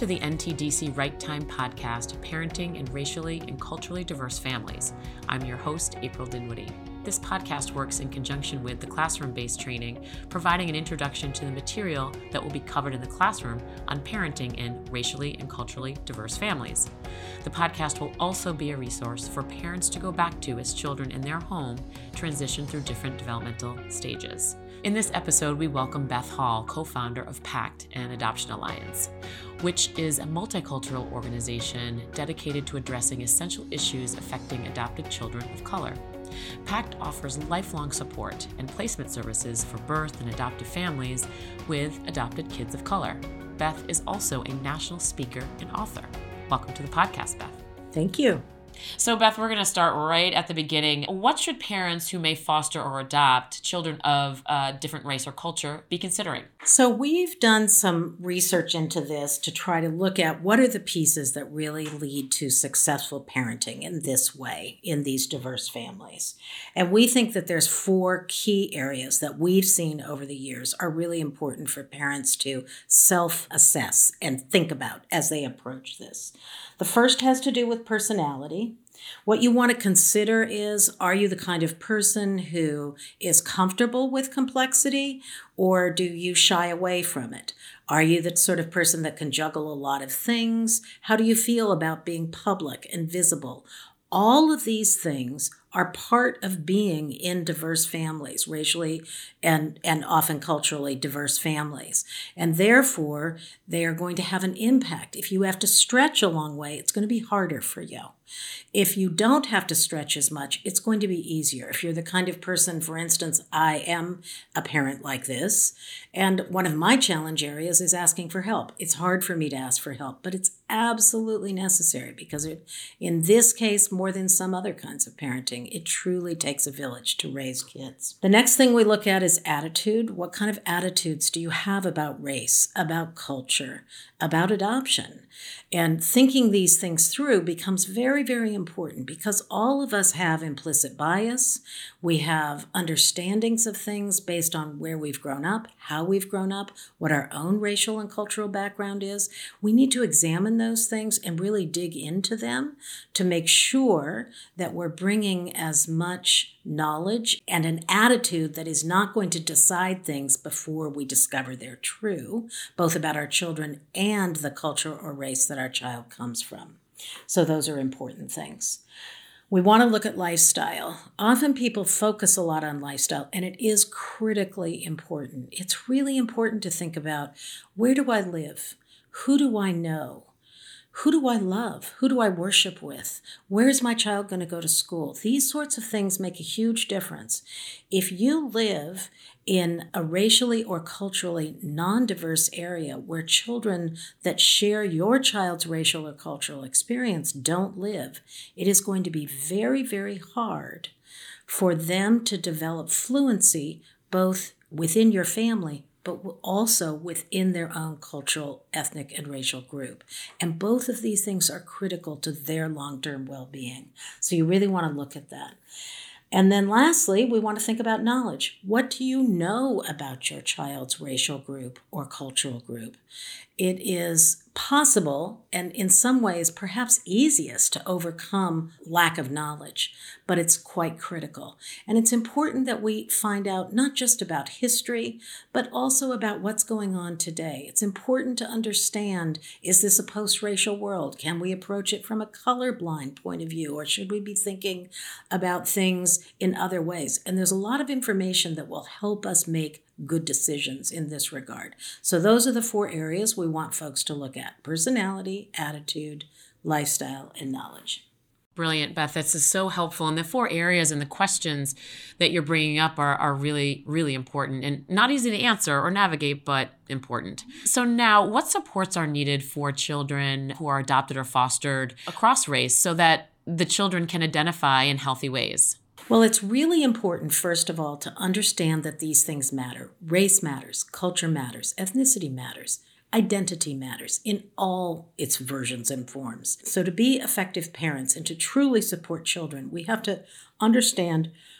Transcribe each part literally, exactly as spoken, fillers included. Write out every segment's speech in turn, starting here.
the N T D C Right Time podcast, Parenting in Racially and Culturally Diverse Families. I'm your host, April Dinwiddie. This podcast works in conjunction with the classroom-based training, providing an introduction to the material that will be covered in the classroom on parenting in racially and culturally diverse families. The podcast will also be a resource for parents to go back to as children in their home transition through different developmental stages. In this episode, we welcome Beth Hall, co-founder of PACT, an Adoption Alliance, which is a multicultural organization dedicated to addressing essential issues affecting adopted children of color. PACT offers lifelong support and placement services for birth and adoptive families with adopted kids of color. Beth is also a national speaker and author. Welcome to the podcast, Beth. Thank you. So, Beth, we're going to start right at the beginning. What should parents who may foster or adopt children of uh, different race or culture be considering? So we've done some research into this to try to look at what are the pieces that really lead to successful parenting in this way, in these diverse families. And we think that there's four key areas that we've seen over the years are really important for parents to self-assess and think about as they approach this. The first has to do with personality. What you want to consider is, are you the kind of person who is comfortable with complexity, or do you shy away from it? Are you the sort of person that can juggle a lot of things? How do you feel about being public and visible? All of these things are part of being in diverse families, racially and, and often culturally diverse families. And therefore, they are going to have an impact. If you have to stretch a long way, it's going to be harder for you. If you don't have to stretch as much, it's going to be easier. If you're the kind of person, for instance, I am a parent like this, and one of my challenge areas is asking for help. It's hard for me to ask for help, but it's absolutely necessary because it, in this case, more than some other kinds of parenting, it truly takes a village to raise kids. The next thing we look at is attitude. What kind of attitudes do you have about race, about culture, about adoption? And thinking these things through becomes very, very important because all of us have implicit bias. We have understandings of things based on where we've grown up, how we've grown up, what our own racial and cultural background is. We need to examine those things and really dig into them to make sure that we're bringing as much knowledge and an attitude that is not going to decide things before we discover they're true, both about our children and the culture or race that our child comes from. So those are important things. We want to look at lifestyle. Often people focus a lot on lifestyle, and it is critically important. It's really important to think about, where do I live? Who do I know? Who do I love? Who do I worship with? Where's my child going to go to school? These sorts of things make a huge difference. If you live in a racially or culturally non-diverse area where children that share your child's racial or cultural experience don't live, it is going to be very, very hard for them to develop fluency both within your family but also within their own cultural, ethnic, and racial group. And both of these things are critical to their long-term well-being. So you really want to look at that. And then lastly, we want to think about knowledge. What do you know about your child's racial group or cultural group? It is possible, and in some ways perhaps easiest, to overcome lack of knowledge, but it's quite critical. And it's important that we find out not just about history, but also about what's going on today. It's important to understand, is this a post-racial world? Can we approach it from a colorblind point of view, or should we be thinking about things in other ways? And there's a lot of information that will help us make good decisions in this regard. So those are the four areas we want folks to look at: personality, attitude, lifestyle, and knowledge. Brilliant, Beth. This is so helpful. And the four areas and the questions that you're bringing up are, are really, really important and not easy to answer or navigate, but important. So now, what supports are needed for children who are adopted or fostered across race so that the children can identify in healthy ways? Well, it's really important, first of all, to understand that these things matter. Race matters, culture matters, ethnicity matters, identity matters in all its versions and forms. So to be effective parents and to truly support children, we have to understand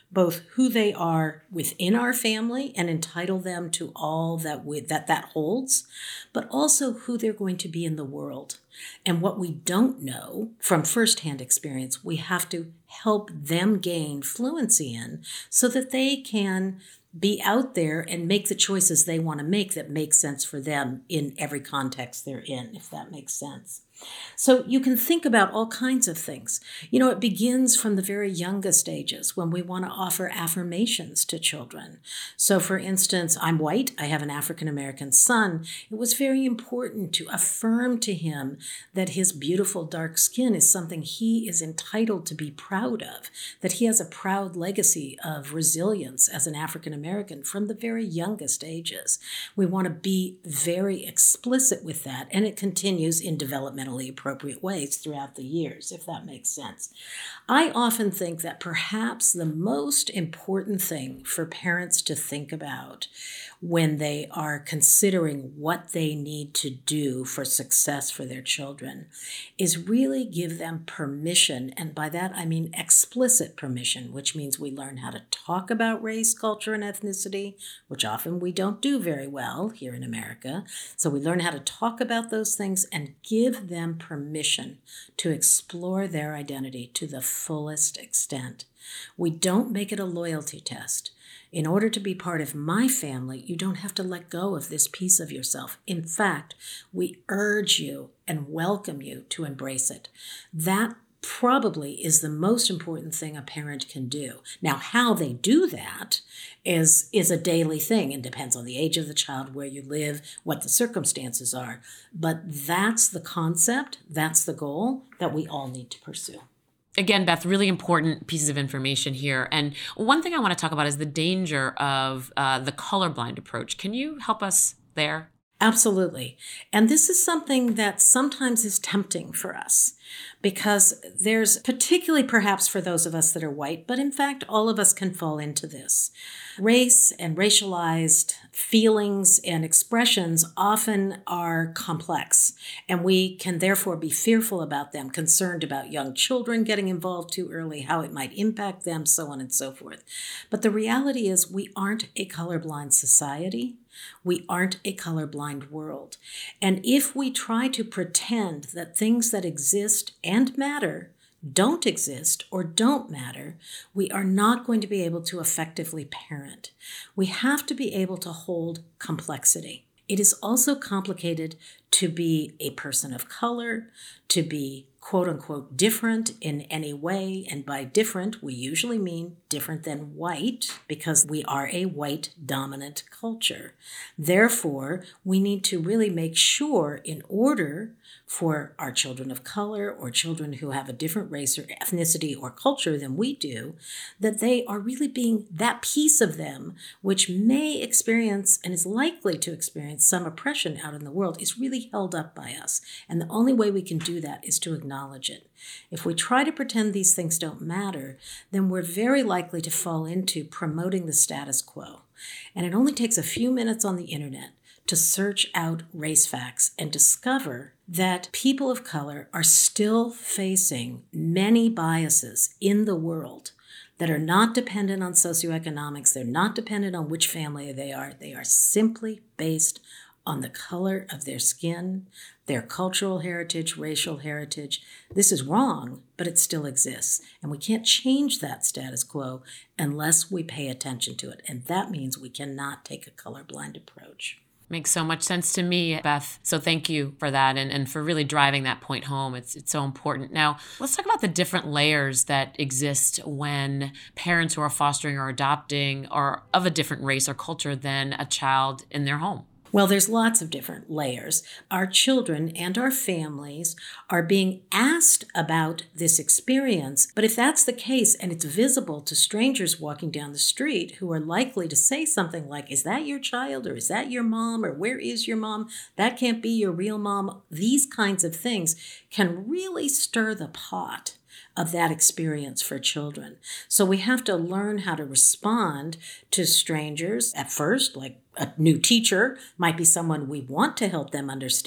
both who they are within our family and entitle them to all that we, that that holds, but also who they're going to be in the world. And what we don't know from firsthand experience, we have to help them gain fluency in so that they can be out there and make the choices they want to make that make sense for them in every context they're in, if that makes sense. So you can think about all kinds of things. You know, it begins from the very youngest ages when we want to offer affirmations to children. So for instance, I'm white, I have an African-American son. It was very important to affirm to him that his beautiful dark skin is something he is entitled to be proud of, that he has a proud legacy of resilience as an African-American from the very youngest ages. We want to be very explicit with that, and it continues in developmental appropriate ways throughout the years, if that makes sense. I often think that perhaps the most important thing for parents to think about when they are considering what they need to do for success for their children is really give them permission. And by that, I mean explicit permission, which means we learn how to talk about race, culture, and ethnicity, which often we don't do very well here in America. So we learn how to talk about those things and give them permission to explore their identity to the fullest extent. We don't make it a loyalty test. In order to be part of my family, you don't have to let go of this piece of yourself. In fact, we urge you and welcome you to embrace it. That probably is the most important thing a parent can do. Now, how they do that is, is a daily thing and depends on the age of the child, where you live, what the circumstances are. But that's the concept, that's the goal that we all need to pursue. Again, Beth, really important pieces of information here. And one thing I want to talk about is the danger of uh, the colorblind approach. Can you help us there? Absolutely. And this is something that sometimes is tempting for us because there's, particularly perhaps for those of us that are white, but in fact, all of us can fall into this. Race and racialized feelings and expressions often are complex, and we can therefore be fearful about them, concerned about young children getting involved too early, how it might impact them, so on and so forth. But the reality is we aren't a colorblind society. We aren't a colorblind world. And if we try to pretend that things that exist and matter don't exist or don't matter, we are not going to be able to effectively parent. We have to be able to hold complexity. It is also complicated to be a person of color, to be quote unquote different in any way. And by different, we usually mean different than white because we are a white dominant culture. Therefore, we need to really make sure in order for our children of color or children who have a different race or ethnicity or culture than we do, that they are really being that piece of them which may experience and is likely to experience some oppression out in the world is really held up by us. And the only way we can do that is to acknowledge it. If we try to pretend these things don't matter, then we're very likely to fall into promoting the status quo. And it only takes a few minutes on the internet to search out race facts and discover that people of color are still facing many biases in the world that are not dependent on socioeconomics. They're not dependent on which family they are. They are simply based on the color of their skin, their cultural heritage, racial heritage. This is wrong, but it still exists. And we can't change that status quo unless we pay attention to it. And that means we cannot take a colorblind approach. Makes so much sense to me, Beth. So thank you for that and, and for really driving that point home. It's it's so important. Now, let's talk about the different layers that exist when parents who are fostering or adopting are of a different race or culture than a child in their home. Well, there's lots of different layers. Our children and our families are being asked about this experience, but if that's the case and it's visible to strangers walking down the street who are likely to say something like, is that your child, or is that your mom, or where is your mom? That can't be your real mom. These kinds of things can really stir the pot of that experience for children. So we have to learn how to respond to strangers at first, like a new teacher might be someone we want to help them understand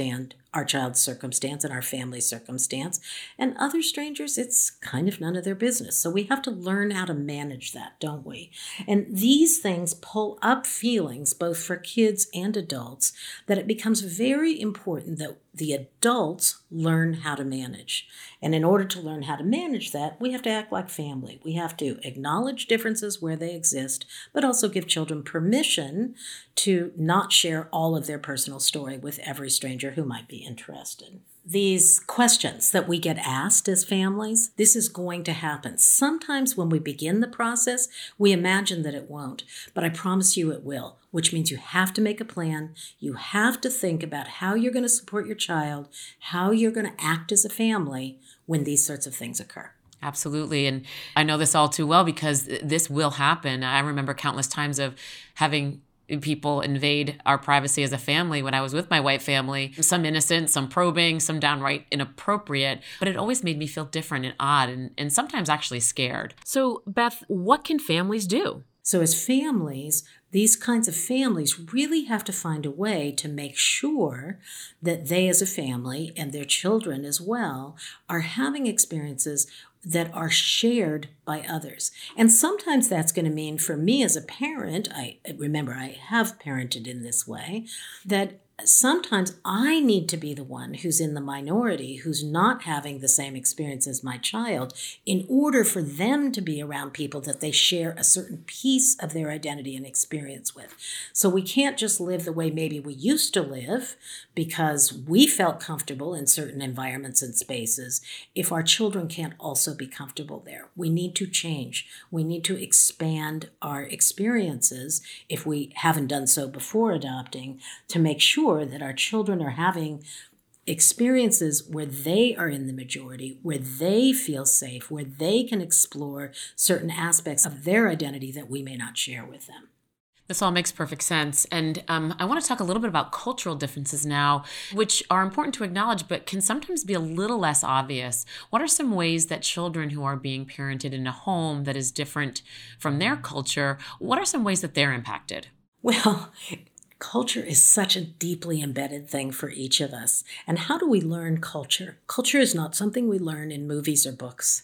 our child's circumstance and our family's circumstance. And other strangers, it's kind of none of their business. So we have to learn how to manage that, don't we? And these things pull up feelings, both for kids and adults, that it becomes very important that the adults learn how to manage. And in order to learn how to manage that, we have to act like family. We have to acknowledge differences where they exist, but also give children permission to not share all of their personal story with every stranger who might be interested. These questions that we get asked as families, this is going to happen. Sometimes when we begin the process, we imagine that it won't, but I promise you it will, which means you have to make a plan. You have to think about how you're going to support your child, how you're going to act as a family when these sorts of things occur. Absolutely. And I know this all too well because this will happen. I remember countless times of having people invade our privacy as a family when I was with my white family. Some innocent, some probing, some downright inappropriate, but it always made me feel different and odd and, and sometimes actually scared. So, Beth, what can families do? So as families, these kinds of families really have to find a way to make sure that they as a family and their children as well are having experiences that are shared by others. And sometimes that's going to mean, for me as a parent, I remember I have parented in this way, that sometimes I need to be the one who's in the minority, who's not having the same experience as my child, in order for them to be around people that they share a certain piece of their identity and experience with. So we can't just live the way maybe we used to live because we felt comfortable in certain environments and spaces if our children can't also be comfortable there. We need to change. We need to expand our experiences, if we haven't done so before adopting, to make sure that our children are having experiences where they are in the majority, where they feel safe, where they can explore certain aspects of their identity that we may not share with them. This all makes perfect sense. And um, I want to talk a little bit about cultural differences now, which are important to acknowledge, but can sometimes be a little less obvious. What are some ways that children who are being parented in a home that is different from their culture, what are some ways that they're impacted? Well, culture is such a deeply embedded thing for each of us. And how do we learn culture? Culture is not something we learn in movies or books.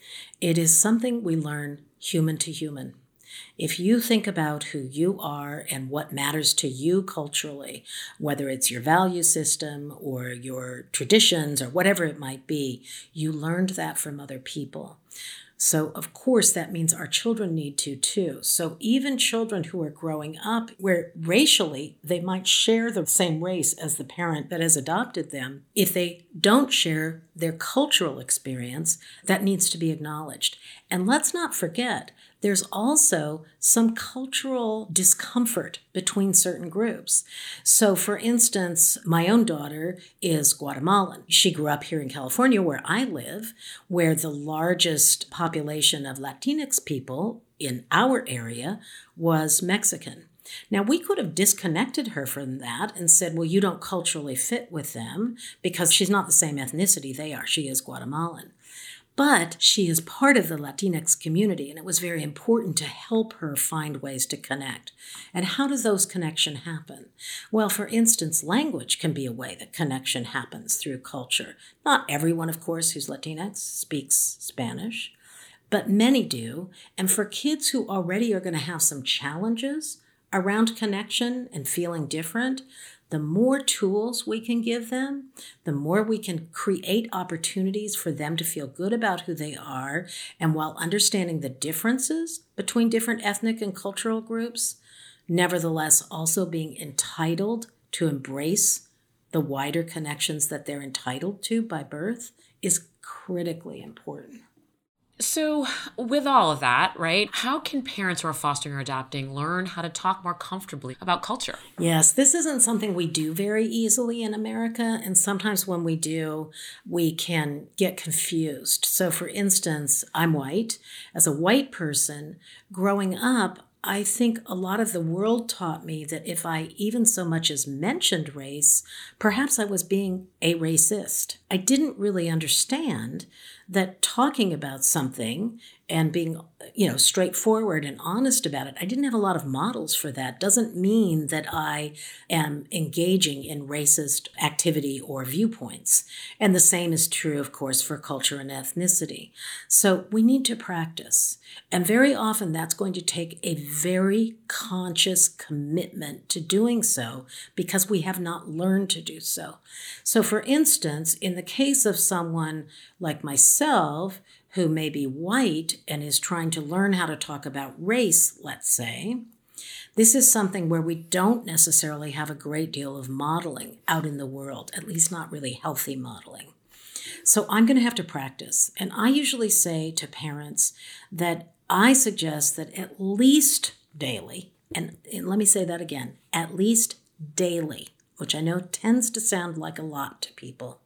It is something we learn human to human. If you think about who you are and what matters to you culturally, whether it's your value system or your traditions or whatever it might be, you learned that from other people. So, of course, that means our children need to, too. So even children who are growing up where racially they might share the same race as the parent that has adopted them, if they don't share their cultural experience, that needs to be acknowledged. And let's not forget, there's also some cultural discomfort between certain groups. So, for instance, my own daughter is Guatemalan. She grew up here in California, where I live, where the largest population of Latinx people in our area was Mexican. Now, we could have disconnected her from that and said, well, you don't culturally fit with them because she's not the same ethnicity they are. She is Guatemalan. But she is part of the Latinx community, and it was very important to help her find ways to connect. And how do those connections happen? Well, for instance, language can be a way that connection happens through culture. Not everyone, of course, who's Latinx speaks Spanish, but many do. And for kids who already are going to have some challenges around connection and feeling different, the more tools we can give them, the more we can create opportunities for them to feel good about who they are, and while understanding the differences between different ethnic and cultural groups, nevertheless also being entitled to embrace the wider connections that they're entitled to by birth, is critically important. So with all of that, right, how can parents who are fostering or adopting learn how to talk more comfortably about culture? Yes, this isn't something we do very easily in America. And sometimes when we do, we can get confused. So for instance, I'm white. As a white person, growing up, I think a lot of the world taught me that if I even so much as mentioned race, perhaps I was being a racist. I didn't really understand that talking about something and being, you know, straightforward and honest about it, I didn't have a lot of models for that. Doesn't mean that I am engaging in racist activity or viewpoints. And the same is true, of course, for culture and ethnicity. So we need to practice. And very often that's going to take a very conscious commitment to doing so because we have not learned to do so. So for instance, in the case of someone like myself, who may be white and is trying to learn how to talk about race, let's say, this is something where we don't necessarily have a great deal of modeling out in the world, at least not really healthy modeling. So I'm going to have to practice. And I usually say to parents that I suggest that at least daily, and, and let me say that again, at least daily, which I know tends to sound like a lot to people,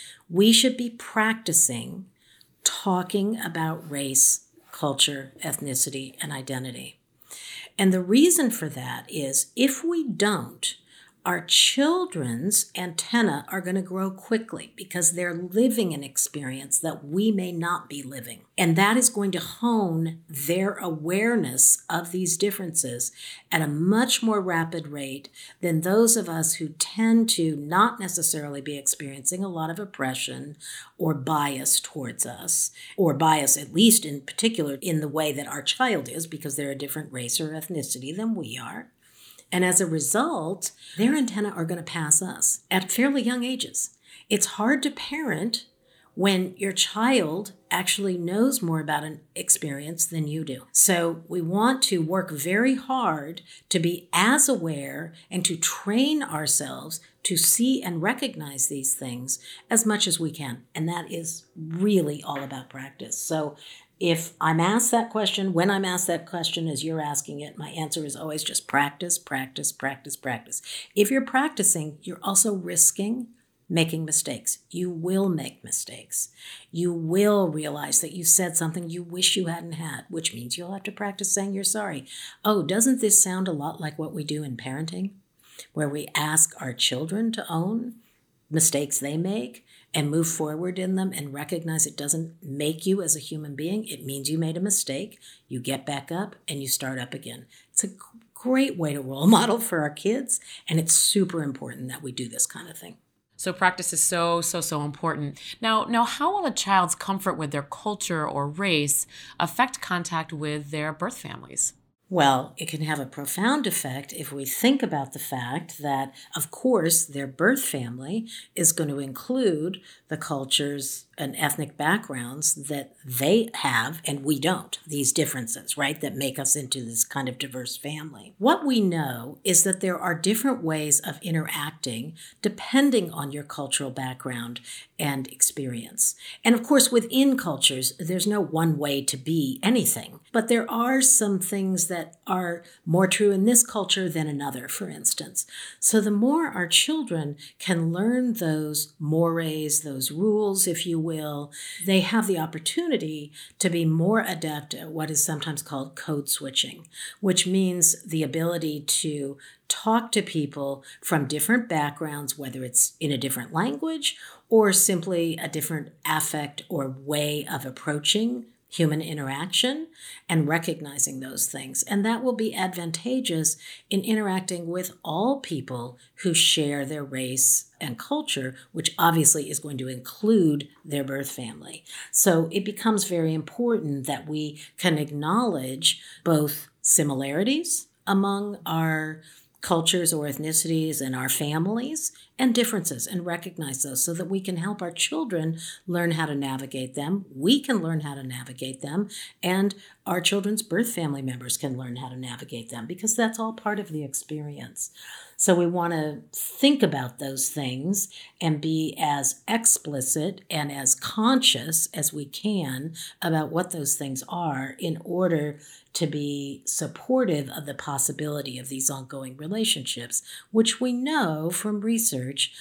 we should be practicing talking about race, culture, ethnicity, and identity. And the reason for that is if we don't, our children's antenna are going to grow quickly because they're living an experience that we may not be living. And that is going to hone their awareness of these differences at a much more rapid rate than those of us who tend to not necessarily be experiencing a lot of oppression or bias towards us, or bias at least in particular in the way that our child is because they're a different race or ethnicity than we are. And as a result, their antennae are going to pass us at fairly young ages. It's hard to parent when your child actually knows more about an experience than you do. So we want to work very hard to be as aware and to train ourselves to see and recognize these things as much as we can. And that is really all about practice. So if I'm asked that question, when I'm asked that question as you're asking it, my answer is always just practice, practice, practice, practice. If you're practicing, you're also risking making mistakes. You will make mistakes. You will realize that you said something you wish you hadn't had, which means you'll have to practice saying you're sorry. Oh, doesn't this sound a lot like what we do in parenting, where we ask our children to own mistakes they make and move forward in them and recognize it doesn't make you as a human being. It means you made a mistake. You get back up and you start up again. It's a great way to role model for our kids, and it's super important that we do this kind of thing. So practice is so, so, so important. Now, now, how will a child's comfort with their culture or race affect contact with their birth families? Well, it can have a profound effect if we think about the fact that, of course, their birth family is going to include the cultures and ethnic backgrounds that they have and we don't, these differences, right, that make us into this kind of diverse family. What we know is that there are different ways of interacting depending on your cultural background and experience. And of course, within cultures, there's no one way to be anything, but there are some things that are more true in this culture than another, for instance. So the more our children can learn those mores, those rules, if you will, they have the opportunity to be more adept at what is sometimes called code switching, which means the ability to talk to people from different backgrounds, whether it's in a different language or simply a different affect or way of approaching human interaction, and recognizing those things. And that will be advantageous in interacting with all people who share their race and culture, which obviously is going to include their birth family. So it becomes very important that we can acknowledge both similarities among our cultures or ethnicities and our families, and differences, and recognize those so that we can help our children learn how to navigate them. We can learn how to navigate them, and our children's birth family members can learn how to navigate them, because that's all part of the experience. So we want to think about those things and be as explicit and as conscious as we can about what those things are in order to be supportive of the possibility of these ongoing relationships, which we know from research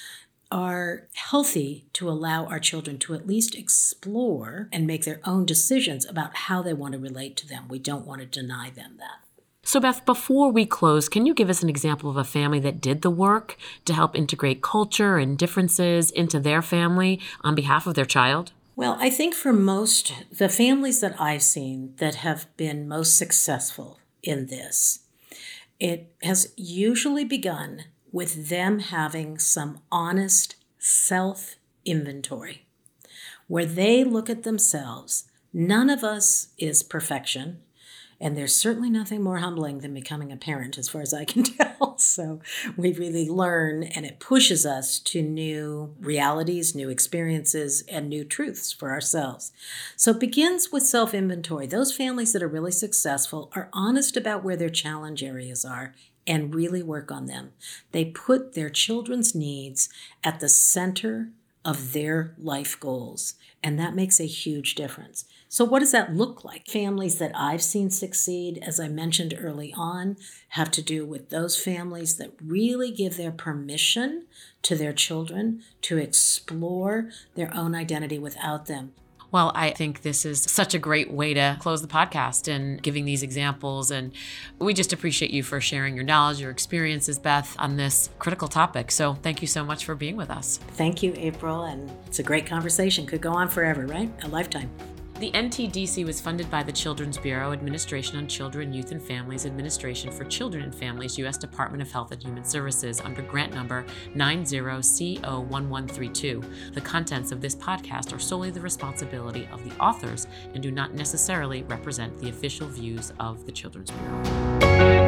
are healthy to allow our children to at least explore and make their own decisions about how they want to relate to them. We don't want to deny them that. So Beth, before we close, can you give us an example of a family that did the work to help integrate culture and differences into their family on behalf of their child? Well, I think for most, the families that I've seen that have been most successful in this, it has usually begun with them having some honest self-inventory, where they look at themselves. None of us is perfection, and there's certainly nothing more humbling than becoming a parent, as far as I can tell. So we really learn, and it pushes us to new realities, new experiences, and new truths for ourselves. So it begins with self-inventory. Those families that are really successful are honest about where their challenge areas are and really work on them. They put their children's needs at the center of their life goals, and that makes a huge difference. So what does that look like? Families that I've seen succeed, as I mentioned early on, have to do with those families that really give their permission to their children to explore their own identity without them. Well, I think this is such a great way to close the podcast and giving these examples. And we just appreciate you for sharing your knowledge, your experiences, Beth, on this critical topic. So thank you so much for being with us. Thank you, April. And it's a great conversation. Could go on forever, right? A lifetime. The N T D C was funded by the Children's Bureau, Administration on Children, Youth and Families, Administration for Children and Families, U S Department of Health and Human Services, under grant number nine zero C zero one one three two. The contents of this podcast are solely the responsibility of the authors and do not necessarily represent the official views of the Children's Bureau.